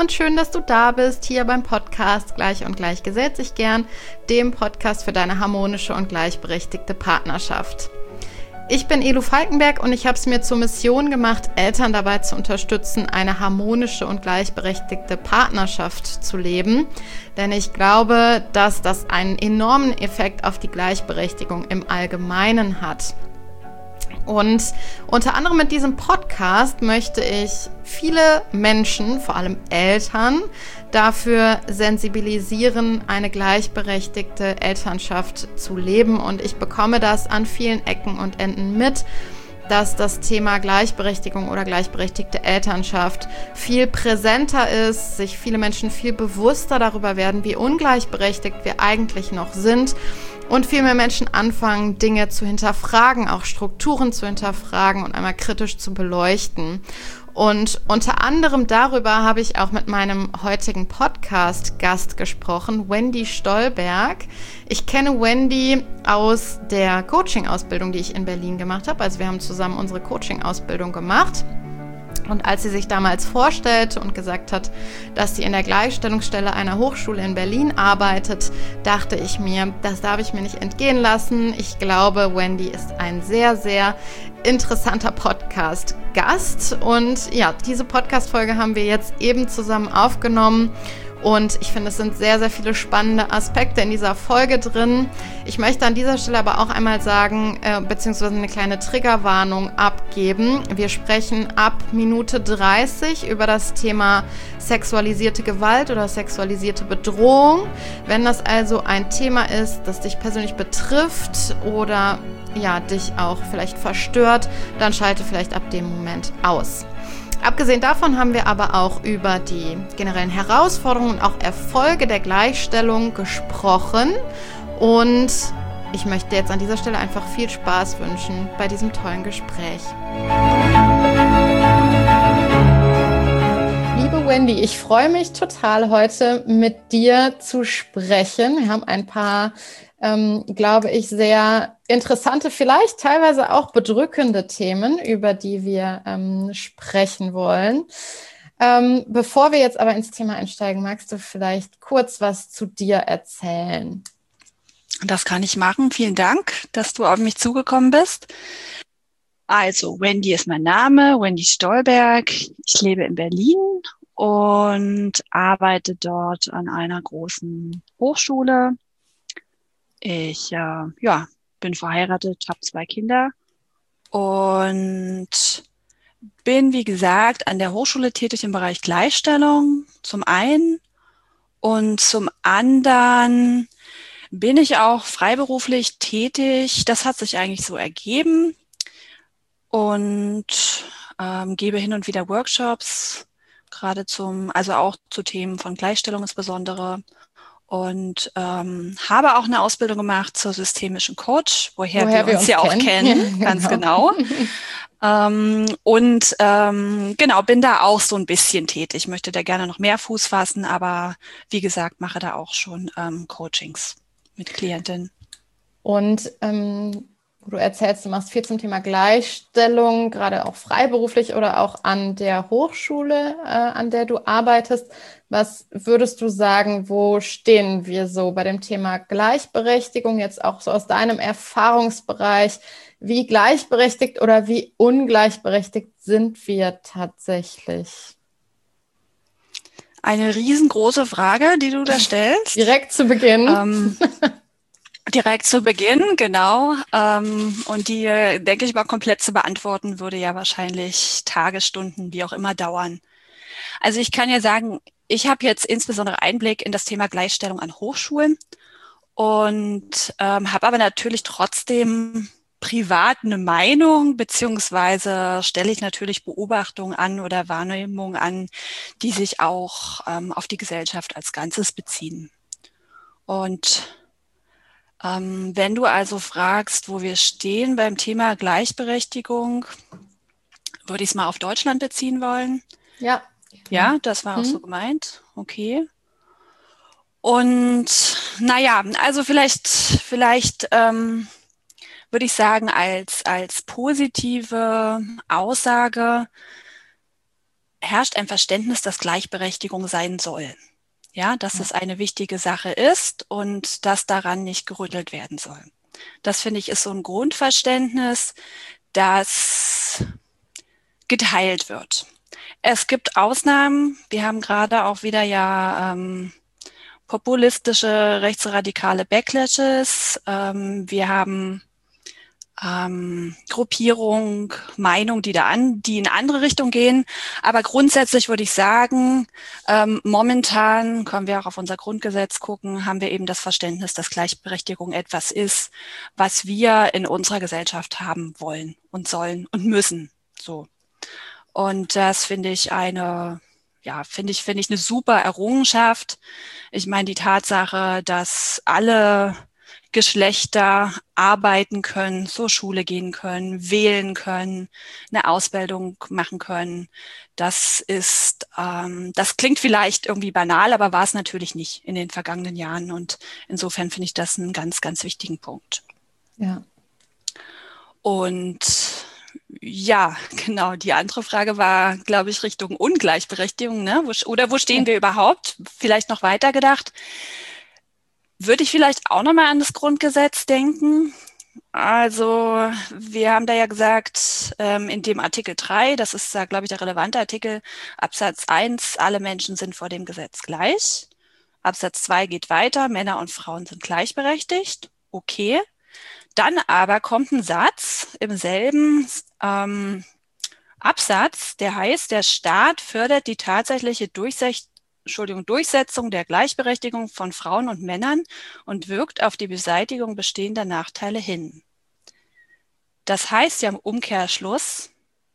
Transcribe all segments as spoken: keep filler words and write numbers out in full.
und schön, dass du da bist, hier beim Podcast Gleich und Gleich gesellt sich gern, dem Podcast für deine harmonische und gleichberechtigte Partnerschaft. Ich bin Elu Falkenberg und ich habe es mir zur Mission gemacht, Eltern dabei zu unterstützen, eine harmonische und gleichberechtigte Partnerschaft zu leben. Denn ich glaube, dass das einen enormen Effekt auf die Gleichberechtigung im Allgemeinen hat. Und unter anderem mit diesem Podcast möchte ich viele Menschen, vor allem Eltern, dafür sensibilisieren, eine gleichberechtigte Elternschaft zu leben. Und ich bekomme das an vielen Ecken und Enden mit, dass das Thema Gleichberechtigung oder gleichberechtigte Elternschaft viel präsenter ist, sich viele Menschen viel bewusster darüber werden, wie ungleichberechtigt wir eigentlich noch sind. Und viel mehr Menschen anfangen, Dinge zu hinterfragen, auch Strukturen zu hinterfragen und einmal kritisch zu beleuchten. Und unter anderem darüber habe ich auch mit meinem heutigen Podcast-Gast gesprochen, Wendy Stolberg. Ich kenne Wendy aus der Coaching-Ausbildung, die ich in Berlin gemacht habe. Also wir haben zusammen unsere Coaching-Ausbildung gemacht. Und als sie sich damals vorstellte und gesagt hat, dass sie in der Gleichstellungsstelle einer Hochschule in Berlin arbeitet, dachte ich mir, das darf ich mir nicht entgehen lassen. Ich glaube, Wendy ist ein sehr, sehr interessanter Podcast-Gast. Und ja, diese Podcast-Folge haben wir jetzt eben zusammen aufgenommen. Und ich finde, es sind sehr, sehr viele spannende Aspekte in dieser Folge drin. Ich möchte an dieser Stelle aber auch einmal sagen, äh, beziehungsweise eine kleine Triggerwarnung abgeben. Wir sprechen ab Minute dreißig über das Thema sexualisierte Gewalt oder sexualisierte Bedrohung. Wenn das also ein Thema ist, das dich persönlich betrifft oder ja, dich auch vielleicht verstört, dann schalte vielleicht ab dem Moment aus. Abgesehen davon haben wir aber auch über die generellen Herausforderungen und auch Erfolge der Gleichstellung gesprochen. Und ich möchte jetzt an dieser Stelle einfach viel Spaß wünschen bei diesem tollen Gespräch. Liebe Wendy, ich freue mich total, heute mit dir zu sprechen. Wir haben ein paar, ähm, glaube ich, sehr interessante, vielleicht teilweise auch bedrückende Themen, über die wir ähm, sprechen wollen. Ähm, bevor wir jetzt aber ins Thema einsteigen, magst du vielleicht kurz was zu dir erzählen? Das kann ich machen. Vielen Dank, dass du auf mich zugekommen bist. Also, Wendy ist mein Name, Wendy Stolberg. Ich lebe in Berlin und arbeite dort an einer großen Hochschule. Ich, äh, ja, bin verheiratet, habe zwei Kinder und bin, wie gesagt, an der Hochschule tätig im Bereich Gleichstellung zum einen und zum anderen bin ich auch freiberuflich tätig. Das hat sich eigentlich so ergeben und ähm, gebe hin und wieder Workshops, gerade zum, also auch zu Themen von Gleichstellung insbesondere. Und ähm, habe auch eine Ausbildung gemacht zur systemischen Coach, woher, woher wir, wir uns, uns ja kennen. auch kennen, ja, ganz genau. ähm, und ähm, genau, bin da auch so ein bisschen tätig. Möchte da gerne noch mehr Fuß fassen, aber wie gesagt, mache da auch schon ähm, Coachings mit Klientinnen. Und ähm, du erzählst, du machst viel zum Thema Gleichstellung, gerade auch freiberuflich oder auch an der Hochschule, äh, an der du arbeitest. Was würdest du sagen, wo stehen wir so bei dem Thema Gleichberechtigung, jetzt auch so aus deinem Erfahrungsbereich? Wie gleichberechtigt oder wie ungleichberechtigt sind wir tatsächlich? Eine riesengroße Frage, die du da stellst. Direkt zu Beginn. Ähm, direkt zu Beginn, genau. Ähm, und die, denke ich mal, komplett zu beantworten, würde ja wahrscheinlich Tage, Stunden, wie auch immer dauern. Also ich kann ja sagen, ich habe jetzt insbesondere Einblick in das Thema Gleichstellung an Hochschulen und ähm, habe aber natürlich trotzdem privat eine Meinung, beziehungsweise stelle ich natürlich Beobachtungen an oder Wahrnehmungen an, die sich auch ähm, auf die Gesellschaft als Ganzes beziehen. Und ähm, wenn du also fragst, wo wir stehen beim Thema Gleichberechtigung, würde ich es mal auf Deutschland beziehen wollen. Ja. Ja, das war auch hm. so gemeint. Okay. Und naja, also vielleicht, vielleicht ähm, würde ich sagen, als, als positive Aussage herrscht ein Verständnis, dass Gleichberechtigung sein soll. Ja, dass es eine wichtige Sache ist und dass daran nicht gerüttelt werden soll. Das finde ich ist so ein Grundverständnis, das geteilt wird. Es gibt Ausnahmen. Wir haben gerade auch wieder ja ähm, populistische, rechtsradikale Backlashes. Ähm, wir haben ähm, Gruppierung, Meinung, die da an, die in andere Richtung gehen. Aber grundsätzlich würde ich sagen, ähm, momentan, können wir auch auf unser Grundgesetz gucken, haben wir eben das Verständnis, dass Gleichberechtigung etwas ist, was wir in unserer Gesellschaft haben wollen und sollen und müssen. So. Und das finde ich eine, ja, finde ich, finde ich eine super Errungenschaft. Ich meine, die Tatsache, dass alle Geschlechter arbeiten können, zur Schule gehen können, wählen können, eine Ausbildung machen können. Das ist, ähm, das klingt vielleicht irgendwie banal, aber war es natürlich nicht in den vergangenen Jahren. Und insofern finde ich das einen ganz, ganz wichtigen Punkt. Ja. Und ja, genau. Die andere Frage war, glaube ich, Richtung Ungleichberechtigung, ne? Wo, oder wo stehen wir überhaupt? Vielleicht noch weiter gedacht. Würde ich vielleicht auch nochmal an das Grundgesetz denken. Also wir haben da ja gesagt, ähm, in dem Artikel drei, das ist da, glaube ich, der relevante Artikel, Absatz eins, alle Menschen sind vor dem Gesetz gleich. Absatz zwei geht weiter, Männer und Frauen sind gleichberechtigt. Okay. Dann aber kommt ein Satz im selben ähm, Absatz, der heißt, der Staat fördert die tatsächliche Durchsech- Entschuldigung, Durchsetzung der Gleichberechtigung von Frauen und Männern und wirkt auf die Beseitigung bestehender Nachteile hin. Das heißt ja im Umkehrschluss,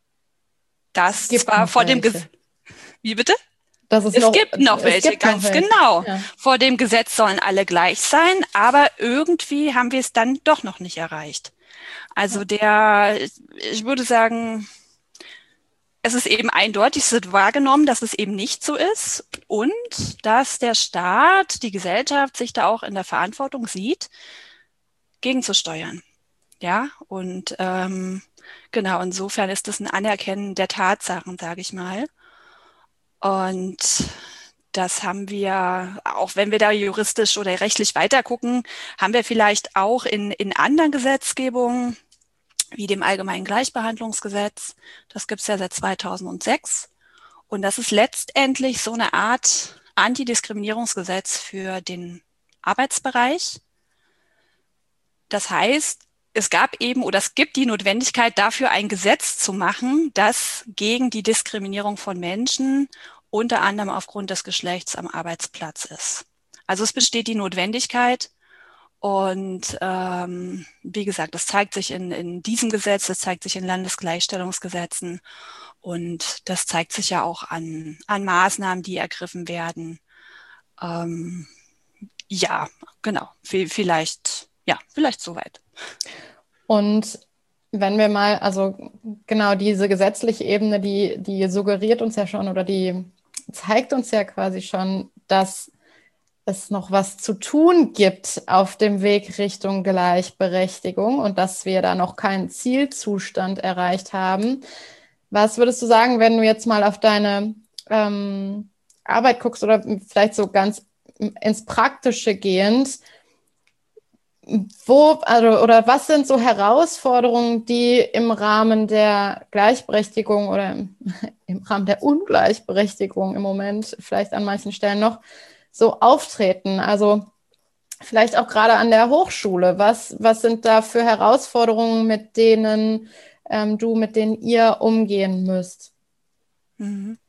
dass Gibt zwar noch vor dem welche. Gesetz... Wie bitte? Das ist Es noch, gibt noch es welche, gibt noch ganz welche. genau. Ja. Vor dem Gesetz sollen alle gleich sein, aber irgendwie haben wir es dann doch noch nicht erreicht. Also der, ich würde sagen, es ist eben eindeutig, es wird wahrgenommen, dass es eben nicht so ist und dass der Staat, die Gesellschaft sich da auch in der Verantwortung sieht, gegenzusteuern. Ja, und ähm, genau, insofern ist das ein Anerkennen der Tatsachen, sage ich mal. Und das haben wir, auch wenn wir da juristisch oder rechtlich weitergucken, haben wir vielleicht auch in, in anderen Gesetzgebungen, wie dem Allgemeinen Gleichbehandlungsgesetz. Das gibt es ja seit zweitausendsechs. Und das ist letztendlich so eine Art Antidiskriminierungsgesetz für den Arbeitsbereich. Das heißt, es gab eben oder es gibt die Notwendigkeit, dafür ein Gesetz zu machen, das gegen die Diskriminierung von Menschen unter anderem aufgrund des Geschlechts am Arbeitsplatz ist. Also es besteht die Notwendigkeit und ähm, wie gesagt, das zeigt sich in, in diesem Gesetz, das zeigt sich in Landesgleichstellungsgesetzen und das zeigt sich ja auch an, an Maßnahmen, die ergriffen werden. Ähm, ja, genau, vielleicht, ja, vielleicht soweit. Und wenn wir mal, also genau diese gesetzliche Ebene, die, die suggeriert uns ja schon oder die zeigt uns ja quasi schon, dass es noch was zu tun gibt auf dem Weg Richtung Gleichberechtigung und dass wir da noch keinen Zielzustand erreicht haben. Was würdest du sagen, wenn du jetzt mal auf deine ähm, Arbeit guckst oder vielleicht so ganz ins Praktische gehend, Wo, also, oder was sind so Herausforderungen, die im Rahmen der Gleichberechtigung oder im, im Rahmen der Ungleichberechtigung im Moment vielleicht an manchen Stellen noch so auftreten? Also vielleicht auch gerade an der Hochschule. Was, was sind da für Herausforderungen, mit denen ähm, du, mit denen ihr umgehen müsst? Mhm.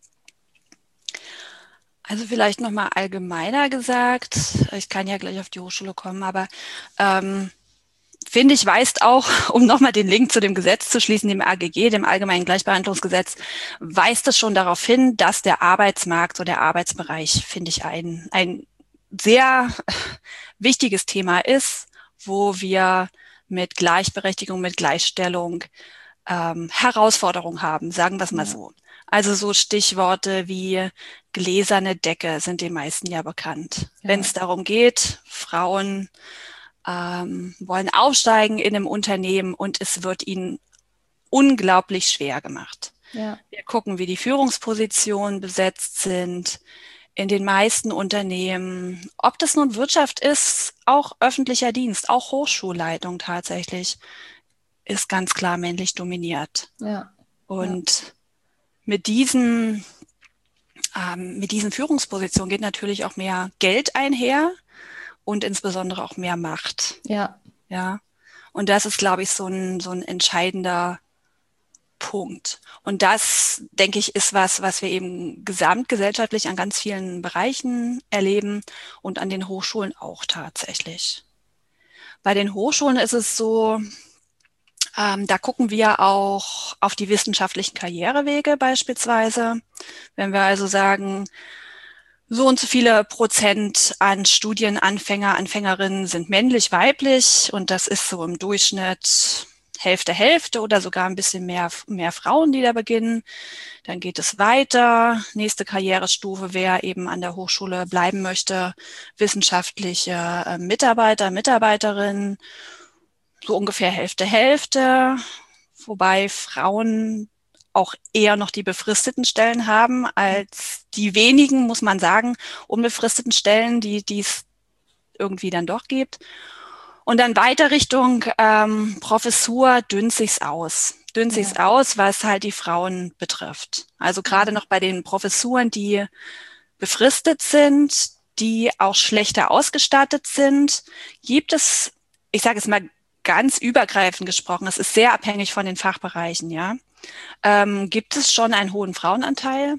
Also vielleicht nochmal allgemeiner gesagt, ich kann ja gleich auf die Hochschule kommen, aber ähm, finde ich, weist auch, um nochmal den Link zu dem Gesetz zu schließen, dem A G G, dem Allgemeinen Gleichbehandlungsgesetz, weist es schon darauf hin, dass der Arbeitsmarkt oder der Arbeitsbereich, finde ich, ein, ein sehr wichtiges Thema ist, wo wir mit Gleichberechtigung, mit Gleichstellung ähm, Herausforderungen haben, sagen wir es mal Ja. so. Also so Stichworte wie gläserne Decke sind den meisten ja bekannt. Ja. Wenn es darum geht, Frauen ähm, wollen aufsteigen in einem Unternehmen und es wird ihnen unglaublich schwer gemacht. Ja. Wir gucken, wie die Führungspositionen besetzt sind in den meisten Unternehmen. Ob das nun Wirtschaft ist, auch öffentlicher Dienst, auch Hochschulleitung tatsächlich, ist ganz klar männlich dominiert. Ja. Und ja. mit diesen, ähm, mit diesen Führungspositionen geht natürlich auch mehr Geld einher und insbesondere auch mehr Macht. Ja. Ja. Und das ist, glaube ich, so ein, so ein entscheidender Punkt. Und das, denke ich, ist was, was wir eben gesamtgesellschaftlich an ganz vielen Bereichen erleben und an den Hochschulen auch tatsächlich. Bei den Hochschulen ist es so, ähm, da gucken wir auch auf die wissenschaftlichen Karrierewege beispielsweise. Wenn wir also sagen, so und so viele Prozent an Studienanfänger, Anfängerinnen sind männlich, weiblich und das ist so im Durchschnitt Hälfte, Hälfte oder sogar ein bisschen mehr, mehr Frauen, die da beginnen. Dann geht es weiter. Nächste Karrierestufe, wer eben an der Hochschule bleiben möchte, wissenschaftliche äh, Mitarbeiter, Mitarbeiterinnen, so ungefähr Hälfte, Hälfte. Wobei Frauen auch eher noch die befristeten Stellen haben als die wenigen, muss man sagen, unbefristeten Stellen, die die es irgendwie dann doch gibt. Und dann weiter Richtung ähm, Professur dünnt sich's aus. Dünnt sich's ja. aus, was halt die Frauen betrifft. Also gerade noch bei den Professuren, die befristet sind, die auch schlechter ausgestattet sind, gibt es, ich sage es mal ganz übergreifend gesprochen, es ist sehr abhängig von den Fachbereichen, ja, ähm, gibt es schon einen hohen Frauenanteil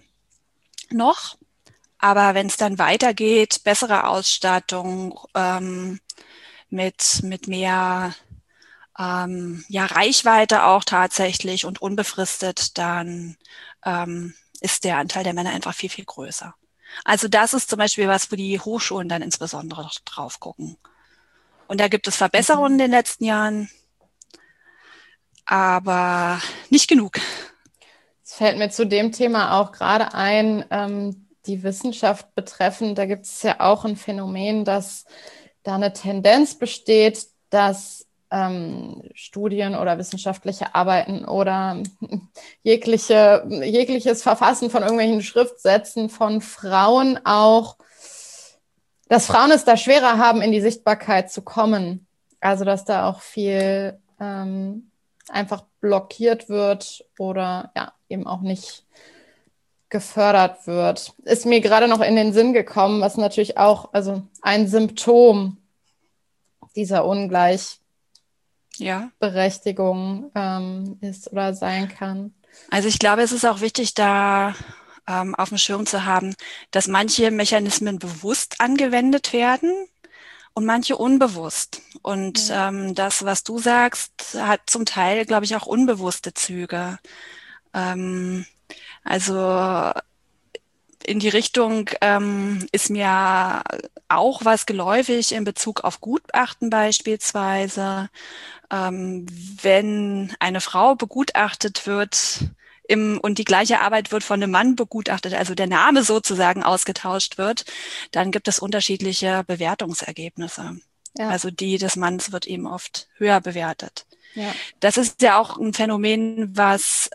noch. Aber wenn es dann weitergeht, bessere Ausstattung, ähm, mit, mit mehr ähm, ja, Reichweite auch tatsächlich und unbefristet, dann ähm, ist der Anteil der Männer einfach viel, viel größer. Also das ist zum Beispiel was, wo die Hochschulen dann insbesondere drauf gucken. Und da gibt es Verbesserungen in den letzten Jahren, aber nicht genug. Es fällt mir zu dem Thema auch gerade ein, ähm, die Wissenschaft betreffend, da gibt es ja auch ein Phänomen, dass da eine Tendenz besteht, dass ähm, Studien oder wissenschaftliche Arbeiten oder jegliche, jegliches Verfassen von irgendwelchen Schriftsätzen von Frauen auch, dass Frauen es da schwerer haben, in die Sichtbarkeit zu kommen. Also dass da auch viel ähm, einfach blockiert wird oder ja eben auch nicht gefördert wird. Ist mir gerade noch in den Sinn gekommen, was natürlich auch also ein Symptom dieser Ungleichberechtigung ja. ähm, ist oder sein kann. Also ich glaube, es ist auch wichtig, da ähm, auf dem Schirm zu haben, dass manche Mechanismen bewusst angewendet werden und manche unbewusst. Und ja. ähm, das, was du sagst, hat zum Teil, glaube ich, auch unbewusste Züge. Ähm, Also in die Richtung ähm, ist mir auch was geläufig in Bezug auf Gutachten beispielsweise. Ähm, wenn eine Frau begutachtet wird im, und die gleiche Arbeit wird von einem Mann begutachtet, also der Name sozusagen ausgetauscht wird, dann gibt es unterschiedliche Bewertungsergebnisse. Ja. Also die des Mannes wird eben oft höher bewertet. Ja. Das ist ja auch ein Phänomen, was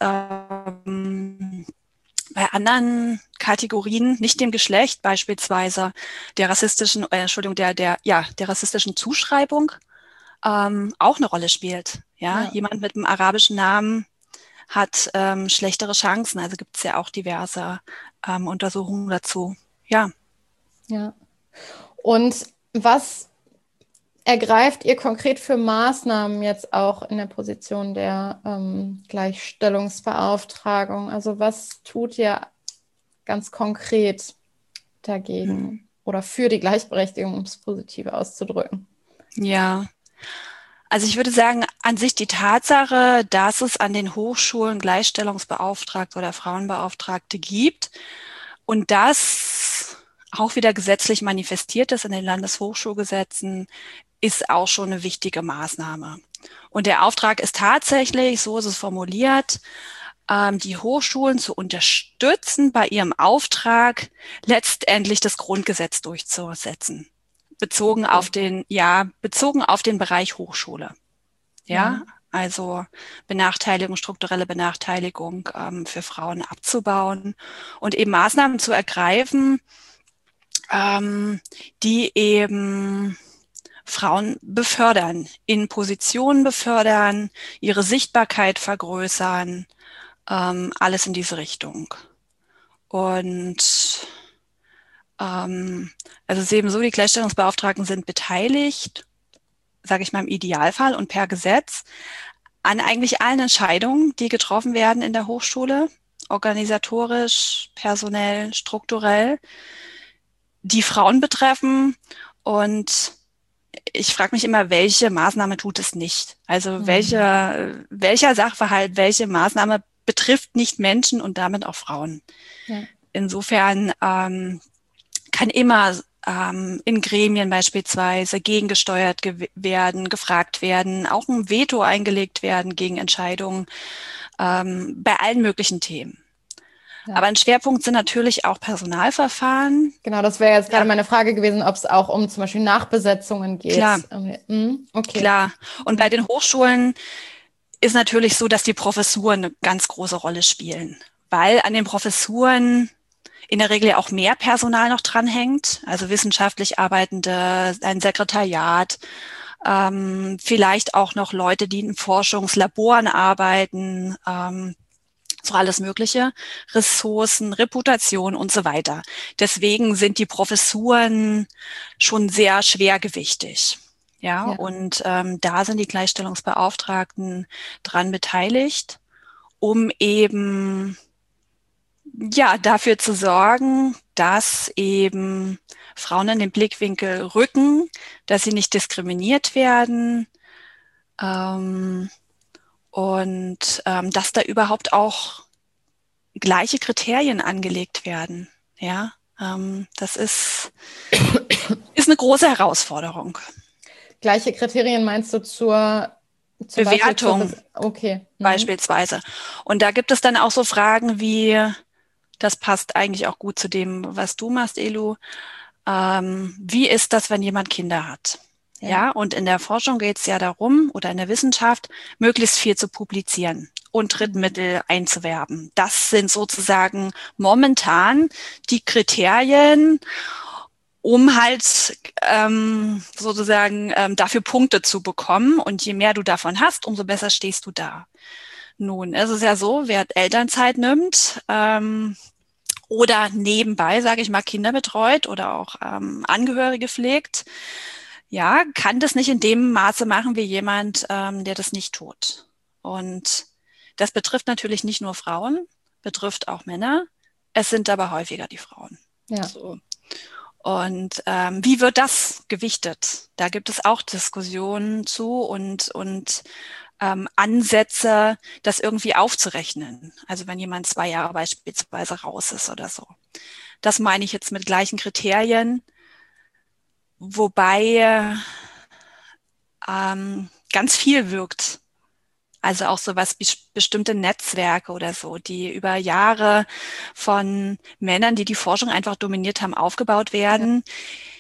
ähm, bei anderen Kategorien, nicht dem Geschlecht, beispielsweise der rassistischen, äh, Entschuldigung, der, der, ja, der rassistischen Zuschreibung, ähm, auch eine Rolle spielt. Ja, ja. Jemand mit einem arabischen Namen hat ähm, schlechtere Chancen. Also gibt es ja auch diverse ähm, Untersuchungen dazu. Ja. Ja. Und was ergreift ihr konkret für Maßnahmen jetzt auch in der Position der ähm, Gleichstellungsbeauftragung? Also was tut ihr ganz konkret dagegen hm. oder für die Gleichberechtigung, um es positiv auszudrücken? Ja, also ich würde sagen, an sich die Tatsache, dass es an den Hochschulen Gleichstellungsbeauftragte oder Frauenbeauftragte gibt und das auch wieder gesetzlich manifestiert ist in den Landeshochschulgesetzen, ist auch schon eine wichtige Maßnahme. Und der Auftrag ist tatsächlich, so ist es formuliert, ähm, die Hochschulen zu unterstützen, bei ihrem Auftrag letztendlich das Grundgesetz durchzusetzen. Bezogen okay. auf den, ja, bezogen auf den Bereich Hochschule. Ja, ja. also Benachteiligung, strukturelle Benachteiligung ähm, für Frauen abzubauen und eben Maßnahmen zu ergreifen, ähm, die eben Frauen befördern, in Positionen befördern, ihre Sichtbarkeit vergrößern, ähm, alles in diese Richtung. Und ähm, also es ist eben so, die Gleichstellungsbeauftragten sind beteiligt, sage ich mal im Idealfall und per Gesetz, an eigentlich allen Entscheidungen, die getroffen werden in der Hochschule, organisatorisch, personell, strukturell, die Frauen betreffen. Und ich frage mich immer, welche Maßnahme tut es nicht? Also mhm. welche, welcher Sachverhalt, welche Maßnahme betrifft nicht Menschen und damit auch Frauen? Ja. Insofern ähm, kann immer ähm, in Gremien beispielsweise gegengesteuert ge- werden, gefragt werden, auch ein Veto eingelegt werden gegen Entscheidungen ähm, bei allen möglichen Themen. Ja. Aber ein Schwerpunkt sind natürlich auch Personalverfahren. Genau, das wäre jetzt gerade ja. meine Frage gewesen, ob es auch um zum Beispiel Nachbesetzungen geht. Klar, mhm. okay. Klar. Und bei den Hochschulen ist natürlich so, dass die Professuren eine ganz große Rolle spielen, weil an den Professuren in der Regel auch mehr Personal noch dranhängt, also wissenschaftlich Arbeitende, ein Sekretariat, ähm, vielleicht auch noch Leute, die in Forschungslaboren arbeiten, ähm, so alles Mögliche, Ressourcen, Reputation und so weiter. Deswegen sind die Professuren schon sehr schwergewichtig. Ja, ja. Und ähm, da sind die Gleichstellungsbeauftragten dran beteiligt, um eben ja dafür zu sorgen, dass eben Frauen in den Blickwinkel rücken, dass sie nicht diskriminiert werden, ähm, und ähm, dass da überhaupt auch gleiche Kriterien angelegt werden. Ja, ähm, das ist, ist eine große Herausforderung. Gleiche Kriterien meinst du zur Bewertung? Zur Be- okay. Mhm. Beispielsweise. Und da gibt es dann auch so Fragen wie, das passt eigentlich auch gut zu dem, was du machst, Elu, ähm, wie ist das, wenn jemand Kinder hat? Ja. ja, und in der Forschung geht es ja darum, oder in der Wissenschaft, möglichst viel zu publizieren und Drittmittel einzuwerben. Das sind sozusagen momentan die Kriterien, um halt ähm, sozusagen ähm, dafür Punkte zu bekommen. Und je mehr du davon hast, umso besser stehst du da. Nun, es ist ja so, wer Elternzeit nimmt, ähm, oder nebenbei, sage ich mal, Kinder betreut oder auch ähm, Angehörige pflegt, ja, kann das nicht in dem Maße machen wie jemand, ähm, der das nicht tut. Und das betrifft natürlich nicht nur Frauen, betrifft auch Männer. Es sind aber häufiger die Frauen. Ja. So. Und ähm, wie wird das gewichtet? Da gibt es auch Diskussionen zu und, und ähm, Ansätze, das irgendwie aufzurechnen. Also wenn jemand zwei Jahre beispielsweise raus ist oder so. Das meine ich jetzt mit gleichen Kriterien. Wobei ähm, ganz viel wirkt. Also auch so was wie bestimmte Netzwerke oder so, die über Jahre von Männern, die die Forschung einfach dominiert haben, aufgebaut werden, ja.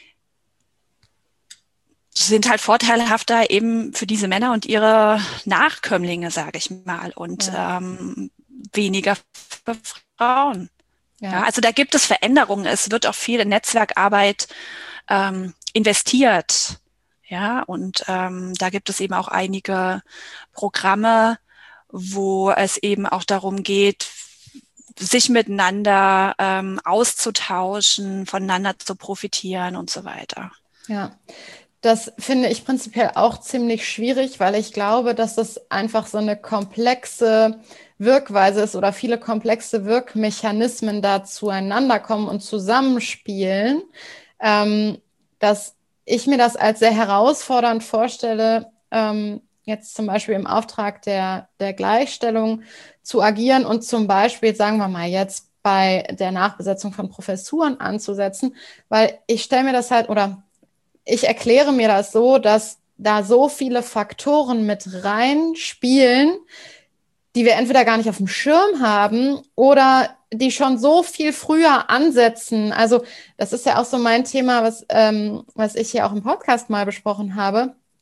sind halt vorteilhafter eben für diese Männer und ihre Nachkömmlinge, sage ich mal, und ja. ähm, weniger für Frauen. Ja. Ja, also da gibt es Veränderungen. Es wird auch viel in Netzwerkarbeit ähm, investiert, ja, und ähm, da gibt es eben auch einige Programme, wo es eben auch darum geht, sich miteinander ähm, auszutauschen, voneinander zu profitieren und so weiter. Ja, das finde ich prinzipiell auch ziemlich schwierig, weil ich glaube, dass das einfach so eine komplexe Wirkweise ist oder viele komplexe Wirkmechanismen da zueinander kommen und zusammenspielen, ähm, dass ich mir das als sehr herausfordernd vorstelle, ähm, jetzt zum Beispiel im Auftrag der, der Gleichstellung zu agieren und zum Beispiel, sagen wir mal jetzt, bei der Nachbesetzung von Professuren anzusetzen, weil ich stelle mir das halt, oder ich erkläre mir das so, dass da so viele Faktoren mit reinspielen, die wir entweder gar nicht auf dem Schirm haben oder die schon so viel früher ansetzen. Also das ist ja auch so mein Thema, was, ähm, was ich hier auch im Podcast mal besprochen habe.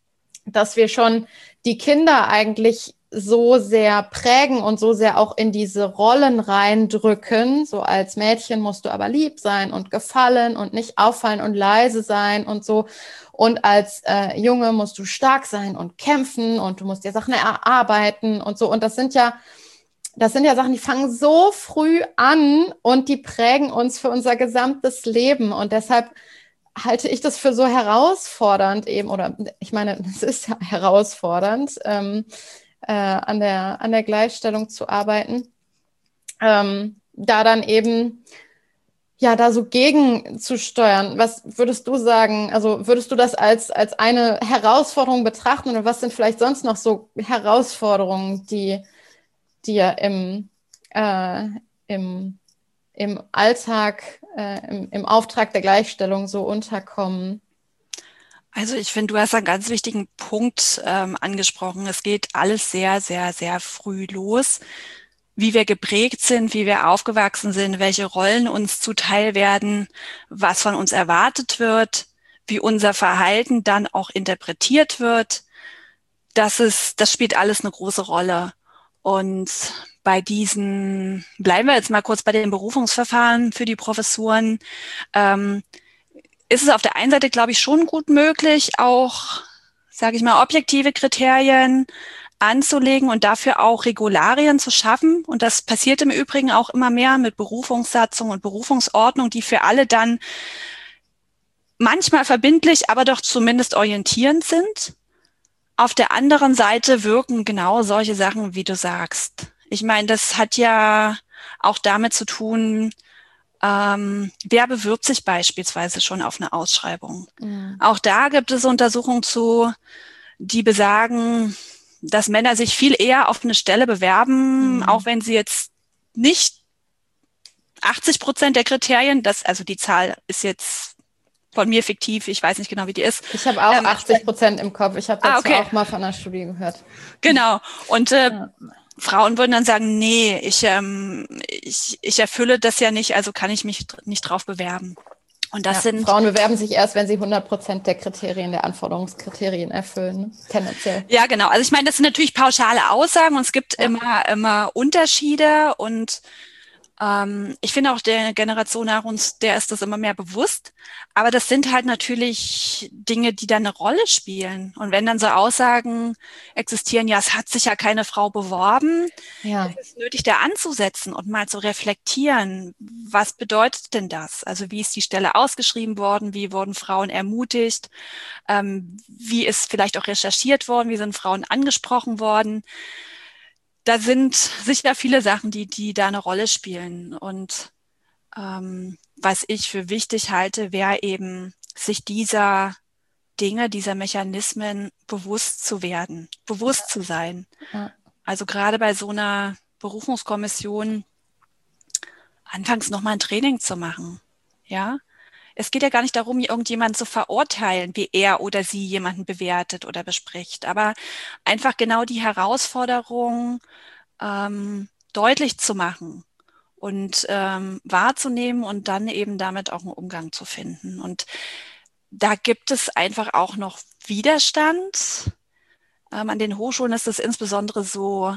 dass wir schon die Kinder eigentlich so sehr prägen und so sehr auch in diese Rollen reindrücken. So als Mädchen musst du aber lieb sein und gefallen und nicht auffallen und leise sein und so. Und als äh, Junge musst du stark sein und kämpfen und du musst dir Sachen erarbeiten und so. Und das sind ja, das sind ja Sachen, die fangen so früh an und die prägen uns für unser gesamtes Leben. Und deshalb halte ich das für so herausfordernd eben, oder ich meine, es ist ja herausfordernd, ähm, äh, an der, an der Gleichstellung zu arbeiten, ähm, da dann eben, ja, da so gegen zu steuern. Was würdest du sagen? Also würdest du das als, als eine Herausforderung betrachten oder was sind vielleicht sonst noch so Herausforderungen, die dir im, äh, im, im Alltag, äh, im, im Auftrag der Gleichstellung so unterkommen? Also ich finde, du hast einen ganz wichtigen Punkt ähm, angesprochen. Es geht alles sehr, sehr, sehr früh los. Wie wir geprägt sind, wie wir aufgewachsen sind, welche Rollen uns zuteil werden, was von uns erwartet wird, wie unser Verhalten dann auch interpretiert wird. Das ist, das spielt alles eine große Rolle. Und bei diesen, bleiben wir jetzt mal kurz bei den Berufungsverfahren für die Professuren, ähm, ist es auf der einen Seite, glaube ich, schon gut möglich, auch, sage ich mal, objektive Kriterien anzulegen und dafür auch Regularien zu schaffen. Und das passiert im Übrigen auch immer mehr mit Berufungssatzung und Berufungsordnung, die für alle dann manchmal verbindlich, aber doch zumindest orientierend sind. Auf der anderen Seite wirken genau solche Sachen, wie du sagst. Ich meine, das hat ja auch damit zu tun, Ähm, wer bewirbt sich beispielsweise schon auf eine Ausschreibung? Mhm. Auch da gibt es Untersuchungen zu, die besagen, dass Männer sich viel eher auf eine Stelle bewerben, mhm. auch wenn sie jetzt nicht achtzig Prozent der Kriterien, das, also die Zahl ist jetzt von mir fiktiv, ich weiß nicht genau, wie die ist. Ich habe auch ähm, achtzig Prozent im Kopf. Ich habe dazu ah, okay. auch mal von einer Studie gehört. Genau. Und äh, ja. Frauen würden dann sagen, nee, ich, ähm, ich, ich erfülle das ja nicht, also kann ich mich nicht drauf bewerben. Und das ja, sind Frauen bewerben sich erst, wenn sie hundert Prozent der Kriterien, der Anforderungskriterien erfüllen, tendenziell. Ja, genau. Also ich meine, das sind natürlich pauschale Aussagen und es gibt ja. immer, immer Unterschiede und ähm, ich finde auch der Generation nach uns, der ist das immer mehr bewusst. Aber das sind halt natürlich Dinge, die da eine Rolle spielen. Und wenn dann so Aussagen existieren, ja, es hat sich ja keine Frau beworben, ja. ist es nötig, da anzusetzen und mal zu reflektieren. Was bedeutet denn das? Also wie ist die Stelle ausgeschrieben worden? Wie wurden Frauen ermutigt? Ähm, wie ist vielleicht auch recherchiert worden? Wie sind Frauen angesprochen worden? Da sind sicher viele Sachen, die, die da eine Rolle spielen. Und ähm, was ich für wichtig halte, wäre eben, sich dieser Dinge, dieser Mechanismen bewusst zu werden, bewusst zu sein. Ja. Also gerade bei so einer Berufungskommission anfangs nochmal ein Training zu machen. Ja, es geht ja gar nicht darum, irgendjemanden zu verurteilen, wie er oder sie jemanden bewertet oder bespricht, aber einfach genau die Herausforderung ähm, deutlich zu machen und ähm, wahrzunehmen und dann eben damit auch einen Umgang zu finden. Und da gibt es einfach auch noch Widerstand. Ähm, an den Hochschulen ist es insbesondere so,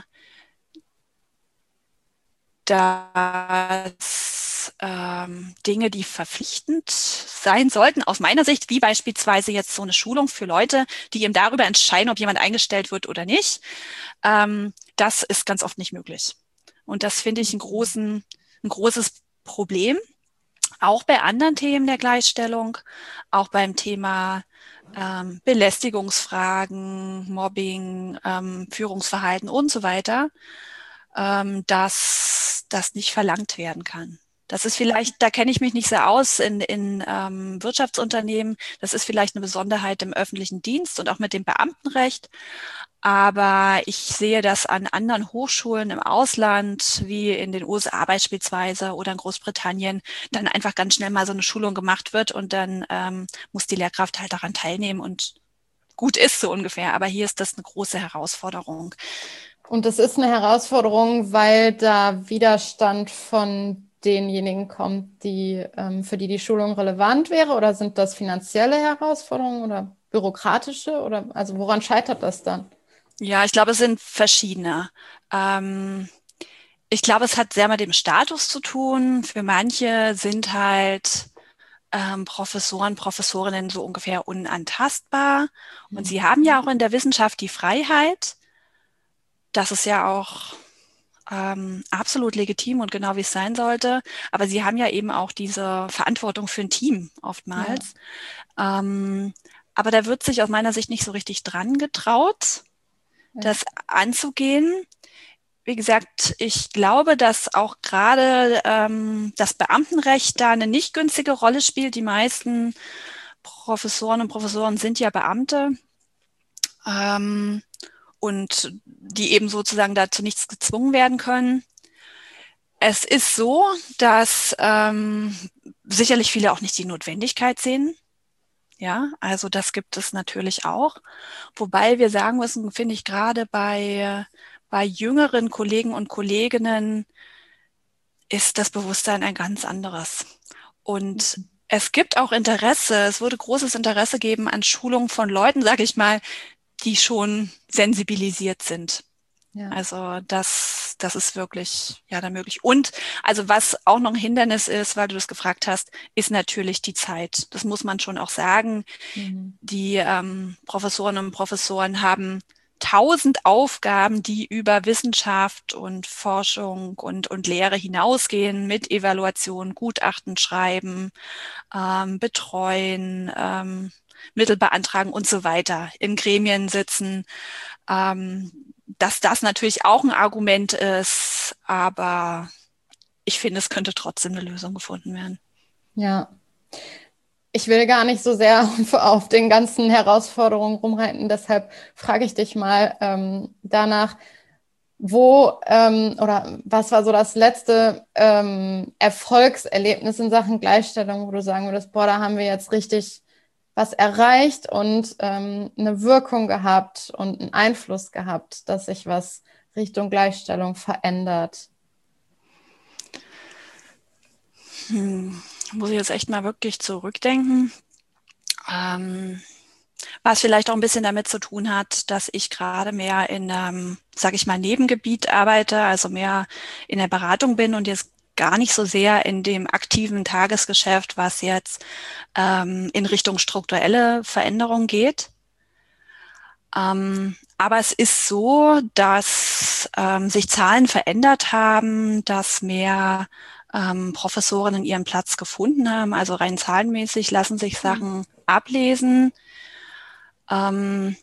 dass ähm, Dinge, die verpflichtend sein sollten, aus meiner Sicht, wie beispielsweise jetzt so eine Schulung für Leute, die eben darüber entscheiden, ob jemand eingestellt wird oder nicht, ähm, das ist ganz oft nicht möglich. Und das finde ich einen großen, ein großes Problem, auch bei anderen Themen der Gleichstellung, auch beim Thema ähm, Belästigungsfragen, Mobbing, ähm, Führungsverhalten und so weiter, ähm, dass das nicht verlangt werden kann. Das ist vielleicht, da kenne ich mich nicht so aus in, in ähm, Wirtschaftsunternehmen. Das ist vielleicht eine Besonderheit im öffentlichen Dienst und auch mit dem Beamtenrecht. Aber ich sehe das an anderen Hochschulen im Ausland, wie in den U S A beispielsweise oder in Großbritannien, dann einfach ganz schnell mal so eine Schulung gemacht wird und dann ähm, muss die Lehrkraft halt daran teilnehmen und gut ist so ungefähr. Aber hier ist das eine große Herausforderung. Und das ist eine Herausforderung, weil da Widerstand von denjenigen kommt, die ähm, für die die Schulung relevant wäre, oder sind das finanzielle Herausforderungen oder bürokratische oder also woran scheitert das dann? Ja, ich glaube, es sind verschiedene. Ähm, ich glaube, es hat sehr mit dem Status zu tun. Für manche sind halt ähm, Professoren, Professorinnen so ungefähr unantastbar. Und sie haben ja auch in der Wissenschaft die Freiheit. Das ist ja auch ähm, absolut legitim und genau wie es sein sollte. Aber sie haben ja eben auch diese Verantwortung für ein Team oftmals. Ja. Ähm, aber da wird sich aus meiner Sicht nicht so richtig dran getraut, ja. das anzugehen. Wie gesagt, ich glaube, dass auch gerade ähm, das Beamtenrecht da eine nicht günstige Rolle spielt. Die meisten Professoren und Professoren sind ja Beamte ähm, und die eben sozusagen dazu nichts gezwungen werden können. Es ist so, dass ähm, sicherlich viele auch nicht die Notwendigkeit sehen. Ja, also das gibt es natürlich auch. Wobei wir sagen müssen, finde ich, gerade bei, bei jüngeren Kollegen und Kolleginnen ist das Bewusstsein ein ganz anderes. Und mhm. es gibt auch Interesse, es würde großes Interesse geben an Schulungen von Leuten, sage ich mal, die schon sensibilisiert sind. Ja. Also das, das ist wirklich ja da möglich. Und also was auch noch ein Hindernis ist, weil du das gefragt hast, ist natürlich die Zeit. Das muss man schon auch sagen. Mhm. Die ähm, Professorinnen und Professoren haben tausend Aufgaben, die über Wissenschaft und Forschung und, und Lehre hinausgehen, mit Evaluation, Gutachten schreiben, ähm, betreuen, ähm, Mittel beantragen und so weiter, in Gremien sitzen. Ähm, dass das natürlich auch ein Argument ist, aber ich finde, es könnte trotzdem eine Lösung gefunden werden. Ja, ich will gar nicht so sehr auf den ganzen Herausforderungen rumreiten, deshalb frage ich dich mal ähm, danach, wo ähm, oder was war so das letzte ähm, Erfolgserlebnis in Sachen Gleichstellung, wo du sagen würdest, boah, da haben wir jetzt richtig was erreicht und ähm, eine Wirkung gehabt und einen Einfluss gehabt, dass sich was Richtung Gleichstellung verändert? Hm, muss ich jetzt echt mal wirklich zurückdenken. Ähm, was vielleicht auch ein bisschen damit zu tun hat, dass ich gerade mehr in einem, sage ich mal, Nebengebiet arbeite, also mehr in der Beratung bin und jetzt gar nicht so sehr in dem aktiven Tagesgeschäft, was jetzt ähm, in Richtung strukturelle Veränderung geht. Ähm, aber es ist so, dass ähm, sich Zahlen verändert haben, dass mehr ähm, Professorinnen ihren Platz gefunden haben. Also rein zahlenmäßig lassen sich Sachen mhm. ablesen. Ähm,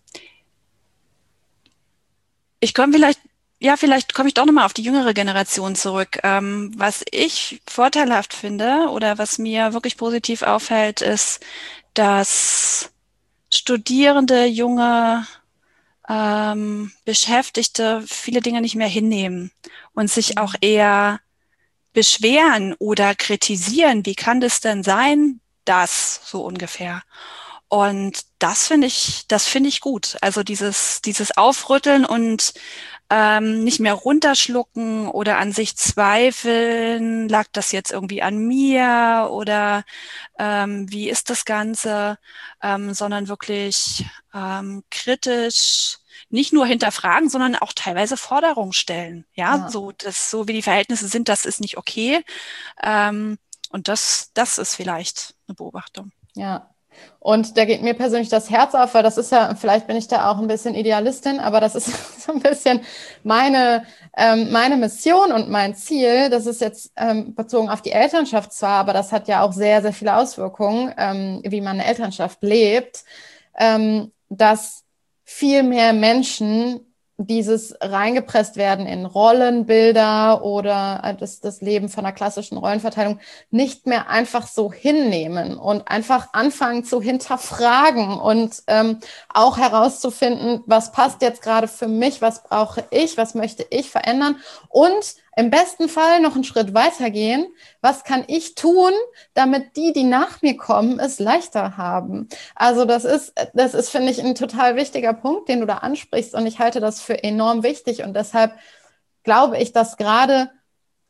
ich komme vielleicht Ja, vielleicht komme ich doch nochmal auf die jüngere Generation zurück. Ähm, was ich vorteilhaft finde oder was mir wirklich positiv auffällt, ist, dass Studierende, junge ähm, Beschäftigte viele Dinge nicht mehr hinnehmen und sich auch eher beschweren oder kritisieren. Wie kann das denn sein? Das so ungefähr. Und das finde ich, das finde ich gut. Also dieses, dieses Aufrütteln und ähm, nicht mehr runterschlucken oder an sich zweifeln, lag das jetzt irgendwie an mir oder ähm, wie ist das Ganze, ähm, sondern wirklich ähm, kritisch, nicht nur hinterfragen, sondern auch teilweise Forderungen stellen. Ja, ja. so das, so wie die Verhältnisse sind, das ist nicht okay. Ähm, und das, das ist vielleicht eine Beobachtung. Ja. Und da geht mir persönlich das Herz auf, weil das ist ja, vielleicht bin ich da auch ein bisschen Idealistin, aber das ist so ein bisschen meine, ähm, meine Mission und mein Ziel. Das ist jetzt ähm, bezogen auf die Elternschaft zwar, aber das hat ja auch sehr, sehr viele Auswirkungen, ähm, wie man eine Elternschaft lebt, ähm, dass viel mehr Menschen dieses reingepresst werden in Rollenbilder oder das, das Leben von einer klassischen Rollenverteilung nicht mehr einfach so hinnehmen und einfach anfangen zu hinterfragen und ähm, auch herauszufinden, was passt jetzt gerade für mich, was brauche ich, was möchte ich verändern und im besten Fall noch einen Schritt weitergehen. Was kann ich tun, damit die, die nach mir kommen, es leichter haben? Also das ist, das ist, finde ich, ein total wichtiger Punkt, den du da ansprichst. Und ich halte das für enorm wichtig. Und deshalb glaube ich, dass gerade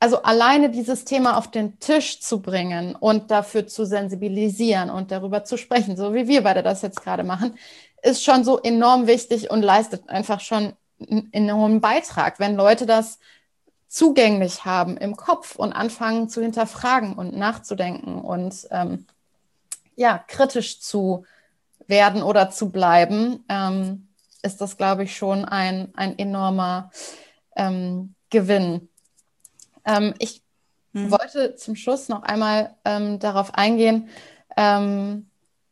also alleine dieses Thema auf den Tisch zu bringen und dafür zu sensibilisieren und darüber zu sprechen, so wie wir beide das jetzt gerade machen, ist schon so enorm wichtig und leistet einfach schon einen enormen Beitrag, wenn Leute das zugänglich haben im Kopf und anfangen zu hinterfragen und nachzudenken und ähm, ja, kritisch zu werden oder zu bleiben, ähm, ist das, glaube ich, schon ein, ein enormer ähm, Gewinn. Ähm, ich hm. wollte zum Schluss noch einmal ähm, darauf eingehen, ähm,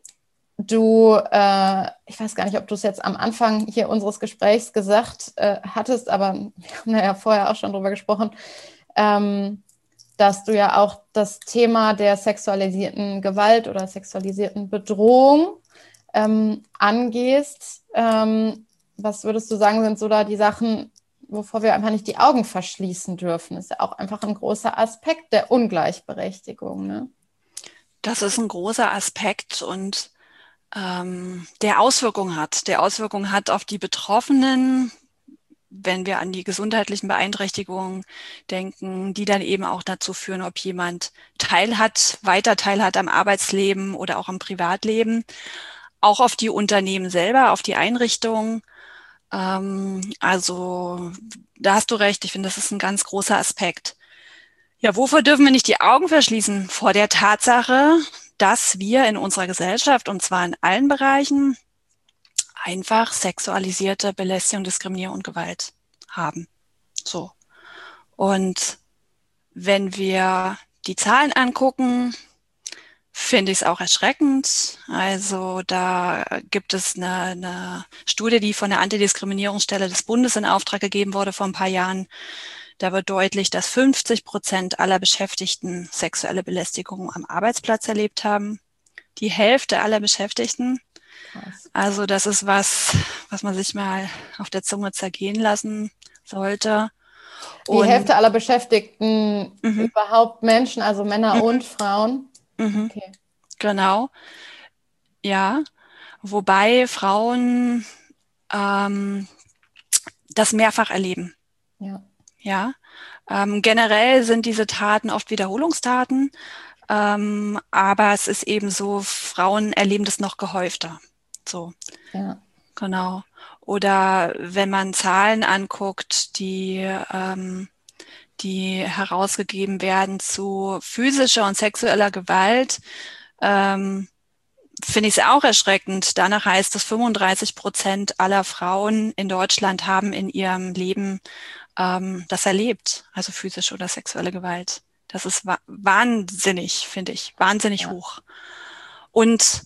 du, äh, ich weiß gar nicht, ob du es jetzt am Anfang hier unseres Gesprächs gesagt äh, hattest, aber wir haben ja vorher auch schon drüber gesprochen, ähm, dass du ja auch das Thema der sexualisierten Gewalt oder sexualisierten Bedrohung ähm, angehst. Ähm, was würdest du sagen, sind so da die Sachen, wovor wir einfach nicht die Augen verschließen dürfen? Das ist ja auch einfach ein großer Aspekt der Ungleichberechtigung, ne? Das ist ein großer Aspekt und ähm, der Auswirkungen hat. Der Auswirkungen hat auf die Betroffenen, wenn wir an die gesundheitlichen Beeinträchtigungen denken, die dann eben auch dazu führen, ob jemand teilhat, weiter teilhat am Arbeitsleben oder auch am Privatleben, auch auf die Unternehmen selber, auf die Einrichtungen. Ähm, also da hast du recht, ich finde, das ist ein ganz großer Aspekt. Ja, wovor dürfen wir nicht die Augen verschließen? Vor der Tatsache, dass wir in unserer Gesellschaft, und zwar in allen Bereichen, einfach sexualisierte Belästigung, Diskriminierung und Gewalt haben. So. Und wenn wir die Zahlen angucken, finde ich es auch erschreckend. Also da gibt es eine, eine Studie, die von der Antidiskriminierungsstelle des Bundes in Auftrag gegeben wurde vor ein paar Jahren. Da wird deutlich, dass fünfzig Prozent aller Beschäftigten sexuelle Belästigung am Arbeitsplatz erlebt haben. Die Hälfte aller Beschäftigten. Krass. Also das ist was, was man sich mal auf der Zunge zergehen lassen sollte. Die und, Hälfte aller Beschäftigten mhm. überhaupt Menschen, also Männer mhm. und Frauen? Mhm. Okay. Genau. Ja, wobei Frauen ähm, das mehrfach erleben. Ja. Ja, ähm, generell sind diese Taten oft Wiederholungstaten, ähm, aber es ist eben so, Frauen erleben das noch gehäufter. So, ja. Genau. Oder wenn man Zahlen anguckt, die, ähm, die herausgegeben werden zu physischer und sexueller Gewalt, ähm, finde ich es auch erschreckend. Danach heißt es, fünfunddreißig Prozent aller Frauen in Deutschland haben in ihrem Leben ähm, das erlebt, also physische oder sexuelle Gewalt. Das ist wa- wahnsinnig, finde ich, wahnsinnig ja. hoch. Und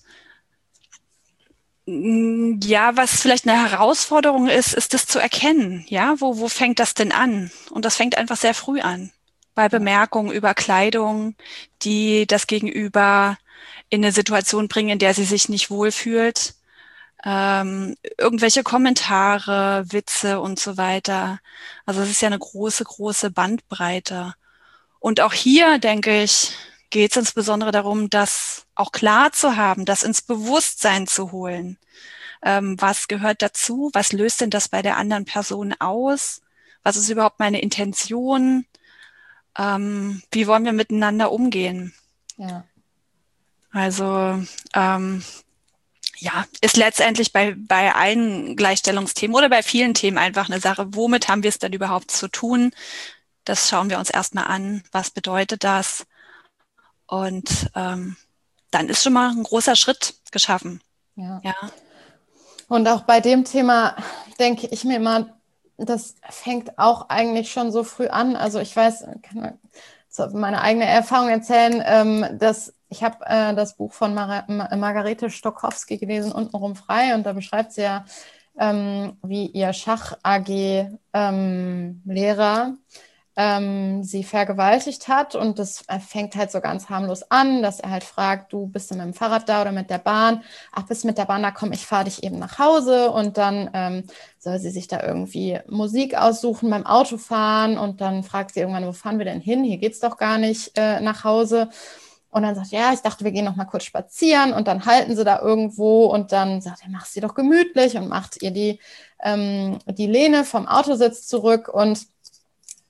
ja, was vielleicht eine Herausforderung ist, ist das zu erkennen. Ja, wo, wo fängt das denn an? Und das fängt einfach sehr früh an. Bei Bemerkungen über Kleidung, die das Gegenüber in eine Situation bringen, in der sie sich nicht wohlfühlt. Ähm, irgendwelche Kommentare, Witze und so weiter. Also es ist ja eine große, große Bandbreite. Und auch hier, denke ich, geht es insbesondere darum, das auch klar zu haben, das ins Bewusstsein zu holen. Ähm, was gehört dazu? Was löst denn das bei der anderen Person aus? Was ist überhaupt meine Intention? Ähm, wie wollen wir miteinander umgehen? Ja. Also ähm, ja, ist letztendlich bei, bei allen Gleichstellungsthemen oder bei vielen Themen einfach eine Sache, womit haben wir es denn überhaupt zu tun? Das schauen wir uns erstmal an. Was bedeutet das? Und ähm, dann ist schon mal ein großer Schritt geschaffen. Ja. ja. Und auch bei dem Thema denke ich mir immer, das fängt auch eigentlich schon so früh an. Also ich weiß, ich kann meine eigene Erfahrung erzählen, ähm, dass ich habe äh, das Buch von Mar- Margarete Stokowski gelesen, Untenrum frei, und da beschreibt sie ja, ähm, wie ihr Schach-A G-Lehrer ähm, ähm, sie vergewaltigt hat, und das fängt halt so ganz harmlos an, dass er halt fragt, du bist du mit dem Fahrrad da oder mit der Bahn? Ach, bist du mit der Bahn da? Komm, ich fahre dich eben nach Hause, und dann ähm, soll sie sich da irgendwie Musik aussuchen beim Autofahren, und dann fragt sie irgendwann, wo fahren wir denn hin? Hier geht's doch gar nicht äh, nach Hause. Und dann sagt, ja, ich dachte, wir gehen noch mal kurz spazieren, und dann halten sie da irgendwo, und dann sagt er, mach sie doch gemütlich, und macht ihr die, ähm, die Lehne vom Autositz zurück, und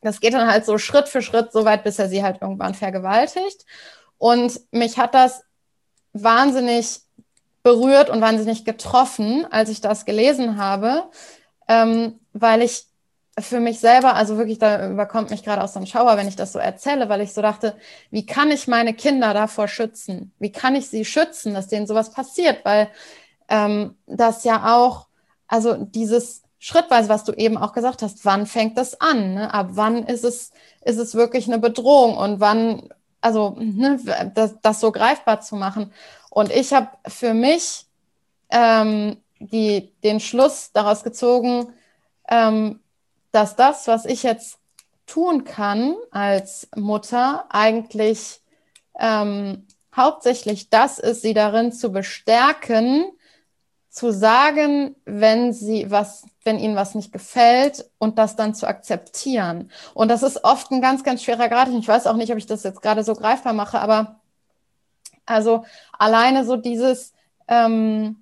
das geht dann halt so Schritt für Schritt so weit, bis er sie halt irgendwann vergewaltigt. Und mich hat das wahnsinnig berührt und wahnsinnig getroffen, als ich das gelesen habe, ähm, weil ich für mich selber, also wirklich, da überkommt mich gerade auch so ein Schauer, wenn ich das so erzähle, weil ich so dachte, wie kann ich meine Kinder davor schützen? Wie kann ich sie schützen, dass denen sowas passiert? Weil ähm, das ja auch, also dieses schrittweise, was du eben auch gesagt hast, wann fängt das an? Ne? Ab wann ist es, ist es wirklich eine Bedrohung und wann, also ne, das, das so greifbar zu machen. Und ich habe für mich ähm, die, den Schluss daraus gezogen, ähm, dass das, was ich jetzt tun kann als Mutter, eigentlich ähm, hauptsächlich das ist, sie darin zu bestärken, zu sagen, wenn sie was, wenn ihnen was nicht gefällt und das dann zu akzeptieren. Und das ist oft ein ganz, ganz schwerer Grad. Ich weiß auch nicht, ob ich das jetzt gerade so greifbar mache, aber also alleine so dieses ähm,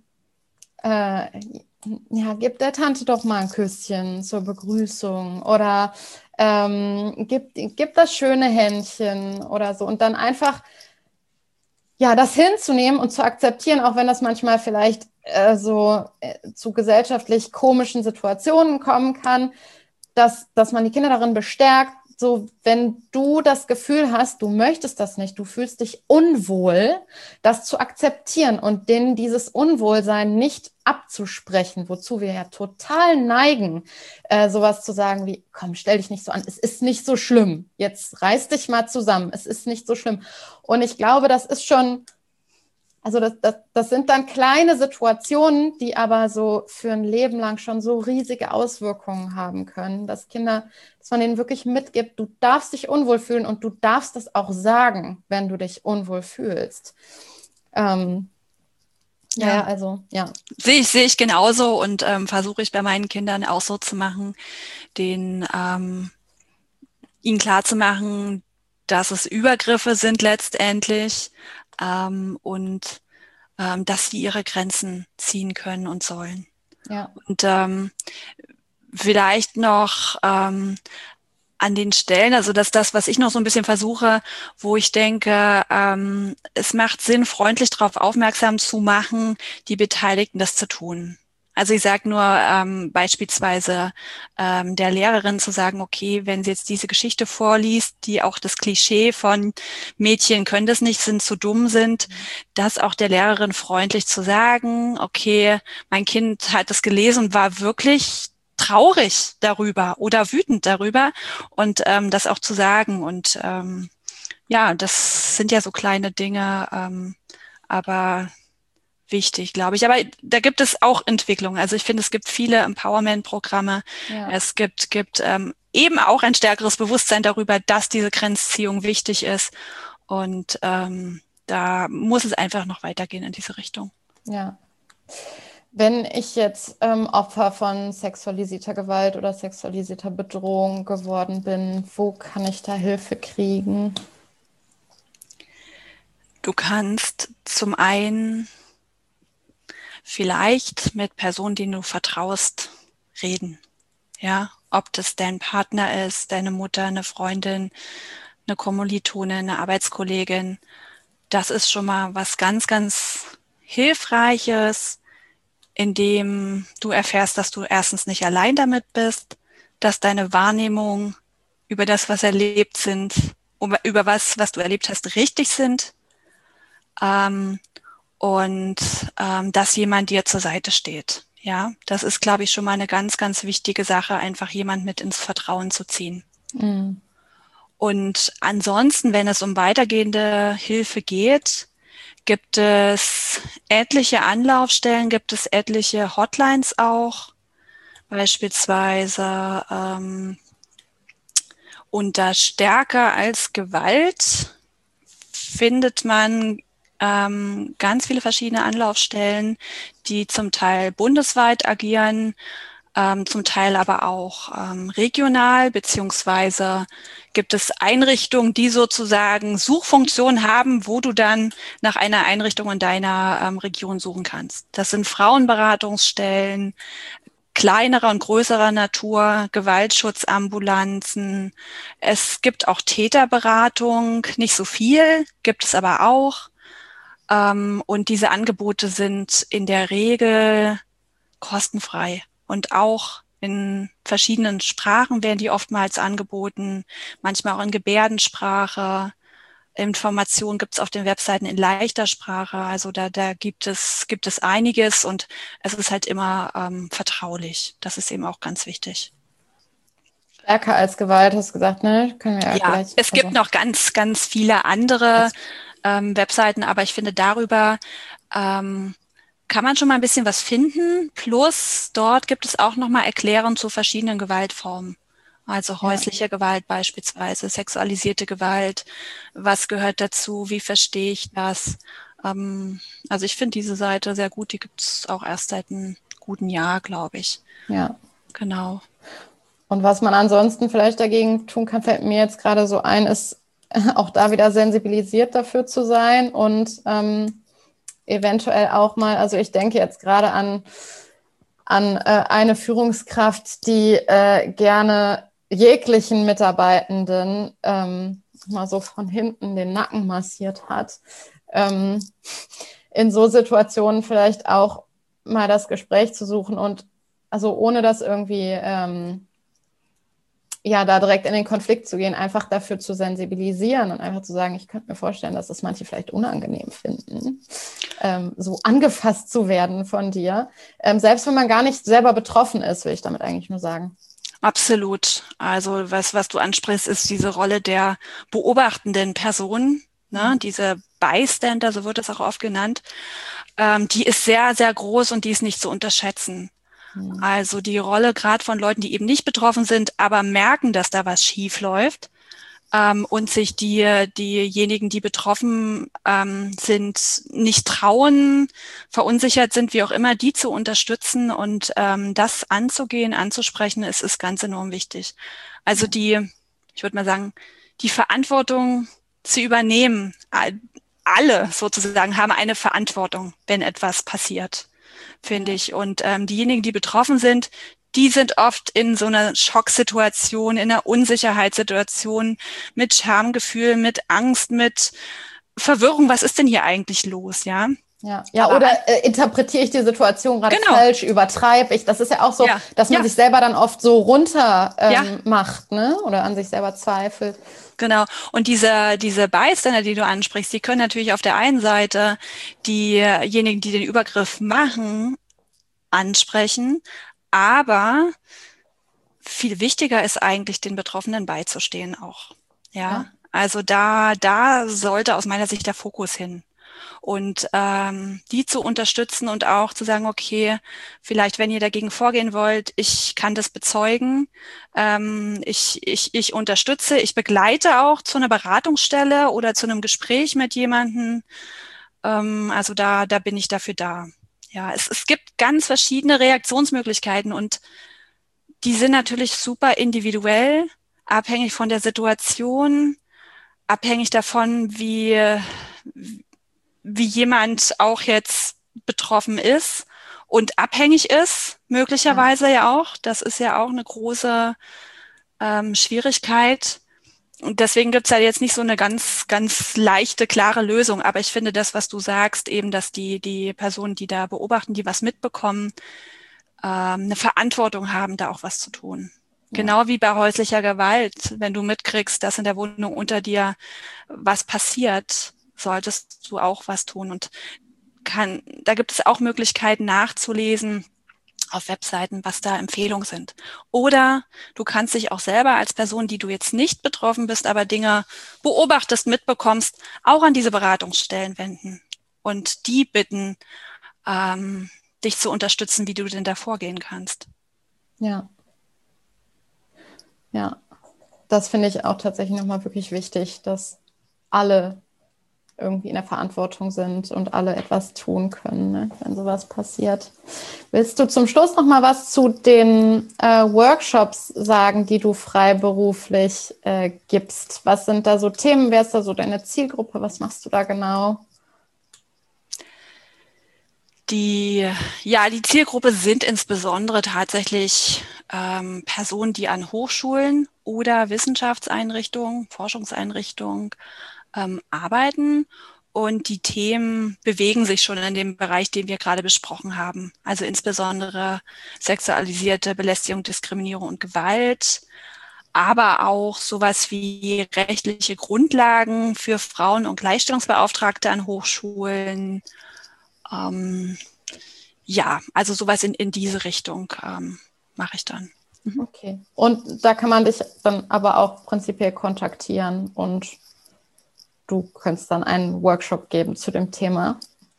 äh, ja, gib der Tante doch mal ein Küsschen zur Begrüßung oder ähm, gib, gib das schöne Händchen oder so und dann einfach ja, das hinzunehmen und zu akzeptieren, auch wenn das manchmal vielleicht äh, so äh, zu gesellschaftlich komischen Situationen kommen kann, dass, dass man die Kinder darin bestärkt, so wenn du das Gefühl hast, du möchtest das nicht, du fühlst dich unwohl, das zu akzeptieren und denen dieses Unwohlsein nicht abzusprechen, wozu wir ja total neigen, äh, sowas zu sagen wie, komm, stell dich nicht so an, es ist nicht so schlimm, jetzt reiß dich mal zusammen, es ist nicht so schlimm. Und ich glaube, das ist schon, also das, das, das sind dann kleine Situationen, die aber so für ein Leben lang schon so riesige Auswirkungen haben können, dass Kinder, dass man denen wirklich mitgibt, du darfst dich unwohl fühlen und du darfst es auch sagen, wenn du dich unwohl fühlst. Ähm, ja, ja, also, ja. Sehe ich, sehe ich genauso und ähm, versuche ich bei meinen Kindern auch so zu machen, den, ähm, ihnen klarzumachen, dass es Übergriffe sind letztendlich, ähm, und ähm, dass sie ihre Grenzen ziehen können und sollen. Ja. Und ähm, vielleicht noch ähm, an den Stellen, also dass das, was ich noch so ein bisschen versuche, wo ich denke, ähm, es macht Sinn, freundlich darauf aufmerksam zu machen, die Beteiligten das zu tun. Also ich sage nur ähm, beispielsweise ähm, der Lehrerin zu sagen, okay, wenn sie jetzt diese Geschichte vorliest, die auch das Klischee von Mädchen können das nicht, sind zu dumm sind, mhm. das auch der Lehrerin freundlich zu sagen, okay, mein Kind hat das gelesen und war wirklich traurig darüber oder wütend darüber und ähm, das auch zu sagen. Und ähm, ja, das sind ja so kleine Dinge, ähm, aber wichtig, glaube ich. Aber da gibt es auch Entwicklungen. Also ich finde, es gibt viele Empowerment-Programme. Ja. Es gibt, gibt ähm, eben auch ein stärkeres Bewusstsein darüber, dass diese Grenzziehung wichtig ist. Und ähm, da muss es einfach noch weitergehen in diese Richtung. Ja. Wenn ich jetzt ähm, Opfer von sexualisierter Gewalt oder sexualisierter Bedrohung geworden bin, wo kann ich da Hilfe kriegen? Du kannst zum einen vielleicht mit Personen, denen du vertraust, reden. Ja, ob das dein Partner ist, deine Mutter, eine Freundin, eine Kommilitonin, eine Arbeitskollegin. Das ist schon mal was ganz, ganz Hilfreiches, indem du erfährst, dass du erstens nicht allein damit bist, dass deine Wahrnehmung über das, was erlebt sind, über was, was du erlebt hast, richtig sind. Ähm, und ähm, dass jemand dir zur Seite steht. Ja, das ist, glaube ich, schon mal eine ganz, ganz wichtige Sache, einfach jemand mit ins Vertrauen zu ziehen. Mhm. Und ansonsten, wenn es um weitergehende Hilfe geht, gibt es etliche Anlaufstellen, gibt es etliche Hotlines auch, beispielsweise ähm, unter Stärker als Gewalt findet man ähm, ganz viele verschiedene Anlaufstellen, die zum Teil bundesweit agieren, ähm, zum Teil aber auch ähm, regional, beziehungsweise gibt es Einrichtungen, die sozusagen Suchfunktionen haben, wo du dann nach einer Einrichtung in deiner ähm, Region suchen kannst. Das sind Frauenberatungsstellen, kleinerer und größerer Natur, Gewaltschutzambulanzen. Es gibt auch Täterberatung, nicht so viel, gibt es aber auch. Ähm, und diese Angebote sind in der Regel kostenfrei und auch in verschiedenen Sprachen werden die oftmals angeboten, manchmal auch in Gebärdensprache. Informationen gibt es auf den Webseiten in leichter Sprache, also da, da gibt es, gibt es einiges und es ist halt immer ähm, vertraulich. Das ist eben auch ganz wichtig. Stärker als Gewalt, hast du gesagt, ne? Können wir ja, Ja, gleich. es gibt Also, noch ganz, ganz viele andere ähm, Webseiten, aber ich finde, darüber ähm, kann man schon mal ein bisschen was finden. Plus dort gibt es auch nochmal Erklärungen zu verschiedenen Gewaltformen. Also häusliche ja. Gewalt beispielsweise, sexualisierte Gewalt. Was gehört dazu? Wie verstehe ich das? Ähm, also ich finde diese Seite sehr gut. Die gibt es auch erst seit einem guten Jahr, glaube ich. Ja. Genau. Und was man ansonsten vielleicht dagegen tun kann, fällt mir jetzt gerade so ein, ist auch da wieder sensibilisiert dafür zu sein und ähm, eventuell auch mal, also ich denke jetzt gerade an, an äh, eine Führungskraft, die äh, gerne jeglichen Mitarbeitenden ähm, mal so von hinten den Nacken massiert hat. Ähm, in so Situationen vielleicht auch mal das Gespräch zu suchen und also ohne das irgendwie ähm, ja, da direkt in den Konflikt zu gehen, einfach dafür zu sensibilisieren und einfach zu sagen, ich könnte mir vorstellen, dass das manche vielleicht unangenehm finden, ähm, so angefasst zu werden von dir. Ähm, selbst wenn man gar nicht selber betroffen ist, will ich damit eigentlich nur sagen. Absolut. Also was, was du ansprichst, ist diese Rolle der beobachtenden Person, ne? Mhm. Diese Bystander, so wird es auch oft genannt. Ähm, die ist sehr, sehr groß und die ist nicht zu unterschätzen. Also die Rolle gerade von Leuten, die eben nicht betroffen sind, aber merken, dass da was schief läuft ähm, und sich die diejenigen, die betroffen ähm, sind, nicht trauen, verunsichert sind, wie auch immer, die zu unterstützen und ähm, das anzugehen, anzusprechen, ist, ist ganz enorm wichtig. Also die, ich würde mal sagen, die Verantwortung zu übernehmen, alle sozusagen haben eine Verantwortung, wenn etwas passiert, finde ich. Und ähm, diejenigen, die betroffen sind, die sind oft in so einer Schocksituation, in einer Unsicherheitssituation, mit Schamgefühl, mit Angst, mit Verwirrung. Was ist denn hier eigentlich los, ja? Ja, ja oder äh, interpretiere ich die Situation gerade genau. falsch, übertreibe ich? Das ist ja auch so, ja. dass man ja. sich selber dann oft so runter ähm, ja. macht, ne? Oder an sich selber zweifelt. Genau. Und diese, diese Bystander, die du ansprichst, die können natürlich auf der einen Seite diejenigen, die den Übergriff machen, ansprechen, aber viel wichtiger ist eigentlich, den Betroffenen beizustehen auch. Ja, ja. Also da, da sollte aus meiner Sicht der Fokus hin. Und ähm, die zu unterstützen und auch zu sagen, okay, vielleicht, wenn ihr dagegen vorgehen wollt, ich kann das bezeugen, ähm, ich, ich, ich unterstütze, ich begleite auch zu einer Beratungsstelle oder zu einem Gespräch mit jemandem. Ähm, also da, da bin ich dafür da. Ja, es, es gibt ganz verschiedene Reaktionsmöglichkeiten und die sind natürlich super individuell, abhängig von der Situation, abhängig davon, wie, wie jemand auch jetzt betroffen ist und abhängig ist, möglicherweise ja, ja auch. Das ist ja auch eine große ähm, Schwierigkeit. Und deswegen gibt's ja jetzt nicht so eine ganz, ganz leichte, klare Lösung. Aber ich finde das, was du sagst, eben, dass die, die Personen, die da beobachten, die was mitbekommen, ähm, eine Verantwortung haben, da auch was zu tun. Ja. Genau wie bei häuslicher Gewalt. Wenn du mitkriegst, dass in der Wohnung unter dir was passiert, solltest du auch was tun. Und kann, da gibt es auch Möglichkeiten nachzulesen auf Webseiten, was da Empfehlungen sind. Oder du kannst dich auch selber als Person, die du jetzt nicht betroffen bist, aber Dinge beobachtest, mitbekommst, auch an diese Beratungsstellen wenden und die bitten, ähm, dich zu unterstützen, wie du denn da vorgehen kannst. Ja. Ja, das finde ich auch tatsächlich nochmal wirklich wichtig, dass alle irgendwie in der Verantwortung sind und alle etwas tun können, ne, wenn sowas passiert. Willst du zum Schluss noch mal was zu den äh, Workshops sagen, die du freiberuflich äh, gibst? Was sind da so Themen? Wer ist da so deine Zielgruppe? Was machst du da genau? Die, ja, die Zielgruppe sind insbesondere tatsächlich ähm, Personen, die an Hochschulen oder Wissenschaftseinrichtungen, Forschungseinrichtungen ähm, arbeiten. Und die Themen bewegen sich schon in dem Bereich, den wir gerade besprochen haben. Also insbesondere sexualisierte Belästigung, Diskriminierung und Gewalt, aber auch sowas wie rechtliche Grundlagen für Frauen- und Gleichstellungsbeauftragte an Hochschulen. Ähm, ja, also sowas in, in diese Richtung ähm, mache ich dann. Mhm. Okay. Und da kann man dich dann aber auch prinzipiell kontaktieren und du könntest dann einen Workshop geben zu dem Thema.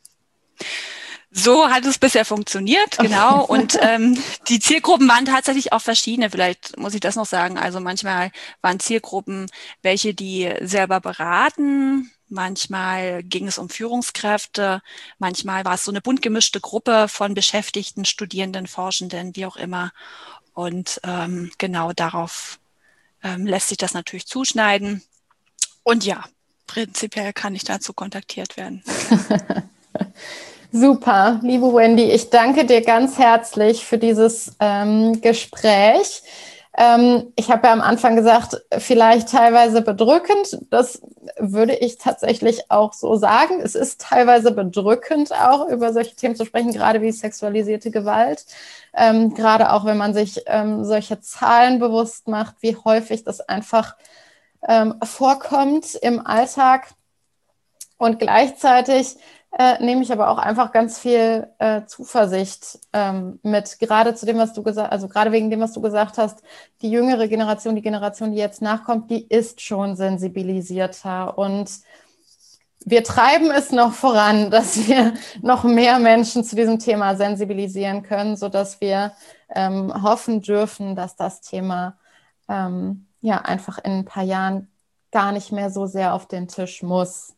So hat es bisher funktioniert, genau. Okay. Und ähm, die Zielgruppen waren tatsächlich auch verschiedene. Vielleicht muss ich das noch sagen. Also manchmal waren Zielgruppen welche, die selber beraten. Manchmal ging es um Führungskräfte. Manchmal war es so eine bunt gemischte Gruppe von Beschäftigten, Studierenden, Forschenden, wie auch immer. Und ähm, genau darauf ähm, lässt sich das natürlich zuschneiden. Und ja, prinzipiell kann ich dazu kontaktiert werden. Super, liebe Wendy, ich danke dir ganz herzlich für dieses ähm, Gespräch. Ähm, ich habe ja am Anfang gesagt, vielleicht teilweise bedrückend. Das würde ich tatsächlich auch so sagen. Es ist teilweise bedrückend, auch über solche Themen zu sprechen, gerade wie sexualisierte Gewalt. Ähm, gerade auch, wenn man sich ähm, solche Zahlen bewusst macht, wie häufig das einfach ähm, vorkommt im Alltag. Und gleichzeitig Äh, nehme ich aber auch einfach ganz viel äh, Zuversicht ähm, mit, gerade zu dem, was du gesagt, also gerade wegen dem, was du gesagt hast, die jüngere Generation, die Generation, die jetzt nachkommt, die ist schon sensibilisierter und wir treiben es noch voran, dass wir noch mehr Menschen zu diesem Thema sensibilisieren können, sodass wir ähm, hoffen dürfen, dass das Thema ähm, ja einfach in ein paar Jahren gar nicht mehr so sehr auf den Tisch muss.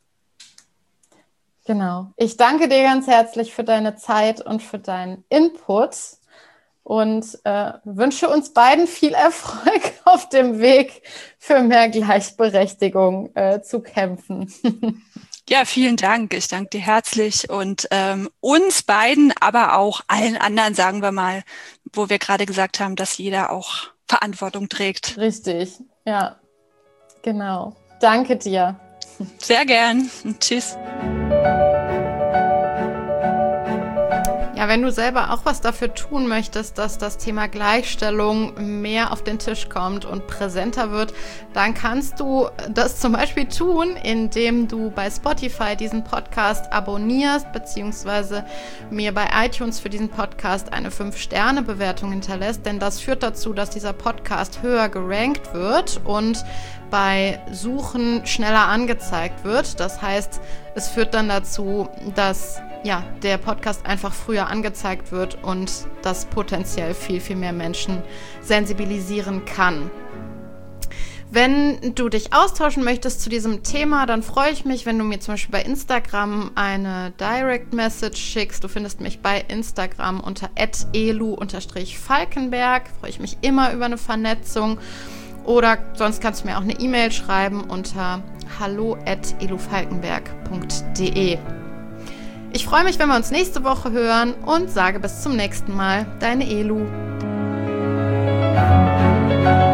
Genau. Ich danke dir ganz herzlich für deine Zeit und für deinen Input und äh, wünsche uns beiden viel Erfolg auf dem Weg für mehr Gleichberechtigung äh, zu kämpfen. Ja, vielen Dank. Ich danke dir herzlich und ähm, uns beiden, aber auch allen anderen, sagen wir mal, wo wir gerade gesagt haben, dass jeder auch Verantwortung trägt. Richtig, ja, genau. Danke dir. Sehr gern. Tschüss. Ja, wenn du selber auch was dafür tun möchtest, dass das Thema Gleichstellung mehr auf den Tisch kommt und präsenter wird, dann kannst du das zum Beispiel tun, indem du bei Spotify diesen Podcast abonnierst, beziehungsweise mir bei iTunes für diesen Podcast eine fünf Sterne Bewertung hinterlässt, denn das führt dazu, dass dieser Podcast höher gerankt wird und bei Suchen schneller angezeigt wird. Das heißt, es führt dann dazu, dass ja, der Podcast einfach früher angezeigt wird und das potenziell viel, viel mehr Menschen sensibilisieren kann. Wenn du dich austauschen möchtest zu diesem Thema, dann freue ich mich, wenn du mir zum Beispiel bei Instagram eine Direct Message schickst. Du findest mich bei Instagram unter at elu falkenberg. Freue ich mich immer über eine Vernetzung. Oder sonst kannst du mir auch eine E-Mail schreiben unter hallo at elufalkenberg punkt de. Ich freue mich, wenn wir uns nächste Woche hören und sage bis zum nächsten Mal. Deine Elu.